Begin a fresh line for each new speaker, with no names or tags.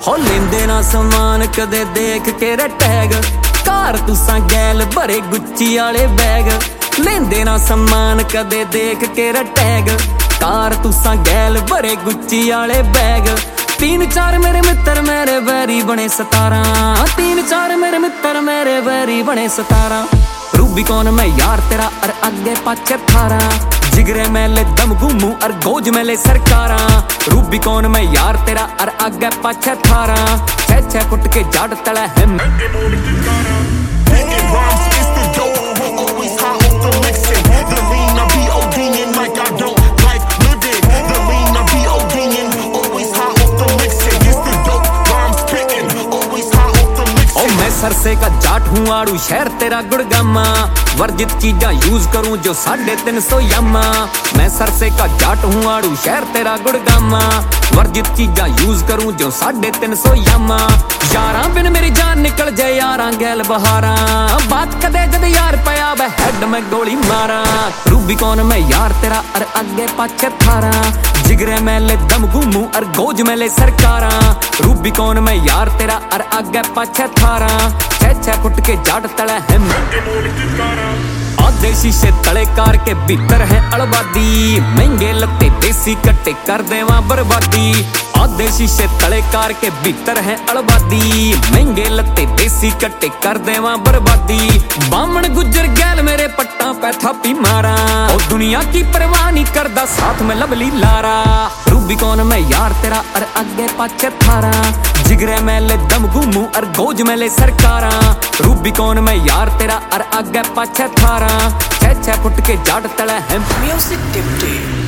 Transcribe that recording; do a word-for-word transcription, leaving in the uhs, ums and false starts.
हो लेंदे ना समान कदे देख के टैग कार तुसां गैल भरे गुच्ची आले बैग लेंदे ना समान कदे देख के टैग कार तुसां गैल भरे गुच्ची आले बैग तीन चार मेरे मित्र मेरे बैरी बने सतारां तीन चार मेरे मित्र मेरे बैरी बने सतारां रूबिकॉन मैं यार तेरा और आगे पाछे थारा जिगरे मेले दम घूमू और गोज मेले सरकारा रूबिकॉन मैं यार तेरा और आगे पाछे थारा छह छह फुट के जड़ तले है सरसे का जाट हूँ आड़ू शहर तेरा गुड़गामा वर्जित चीजा यूज करूँ जो साढ़े तीन सौ यामा मैं सरसे का जाट हूँ आड़ू शहर तेरा गुड़गामा वर्जित चीजा यूज करूँ जो साढ़े तीन सौ यामा यारा बिन मेरी जान निकल जाए यारा गैल बहारा बात कदे जद यार पया वे हेड में गोली मारा रूबिकॉन में यार तेरा और आगे पाछे थारा जिगरे मेले दम घूमू और गोज मेले सरकारा रूबिकॉन में यार तेरा और आगे पाछे थारा छह छह फुट के जड़ तले है आधे शीशे तले कार के भीतर है अलबादी महंगे लत्ते देसी कट्टे कर देवा बर्बादी आधे शीशे तले कार के भीतर है अलबादी महंगे लत्ते देसी कट्टे कर देवा बर्बादी बामण गुजर गैल मेरे पट्टा पे थापी मारा ओ दुनिया की परवाह नहीं करदा साथ में लवली लारा रूबिकॉन में यार तेरा और आगे पाछे थारा जिगरे मेले दम घूमू और गोज मेले सरकारा रूबिकॉन में यार तेरा और आगे पाछे थारा छह छह फुट के जड़ तले है
म्यूजिक टिप्टी।